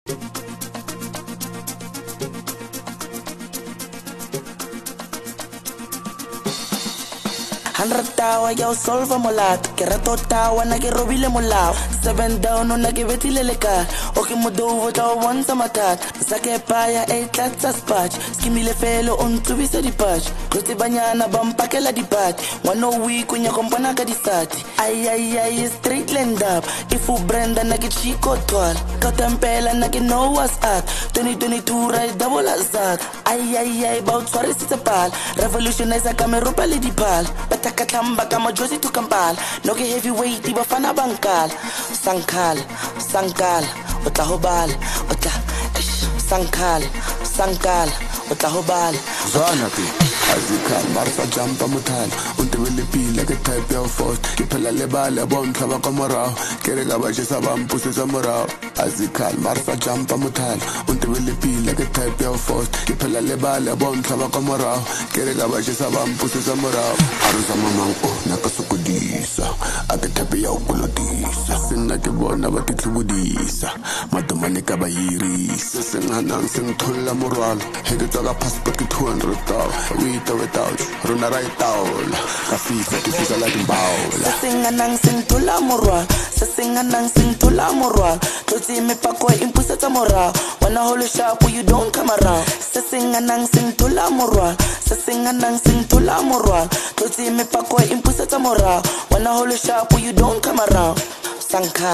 100 tawa ya solve molat ke rato tawa na ke robile molao 7 down na ke betile le ka o ke modo tla wonsa matat sa ke paya e tlatsa spatch skimile felo on tsubisa di patch kutsi banyana bampakela di pat ngwana week unya kompana ka di sati ay straight land up ifu brenda na ke chico twal ka tempela na ke no what's up 2022 right double azat ay ba utshwarisitse pal revolutionizer ka meropa le di pal Katamba kama Josie to Kampala no ke heavyweight bafana bankala sankala otla hobala otla sankala otla hobala zwana ke azikhala marfa jumpa muthana untebele pila ke type ya force ke phela le bale bontlha ba ka morao ke re ka ba tshisa ba mpusisa morao azikhala marfa jumpa muthana untebele pila ke type ya force ke phela le bale bontlha ba ka morao ke re ka ba tshisa ba mpusisa morao aruza mamango na ka sokodisa ake type ya ukulodisa sina ke bona ba titlubudisa madomane ka ba yirisa senganang sengtholla morwalo he ke tsaka passport ke 200,000 without runa right down kafisa ke fisa la dimbaula senganang sengtholla morwalo totsi me pako impusetsa morao wana holo sharp you don't come around senganang sengtholla morwalo totsi me pako impusetsa morao wana holo sharp you don't come around sankha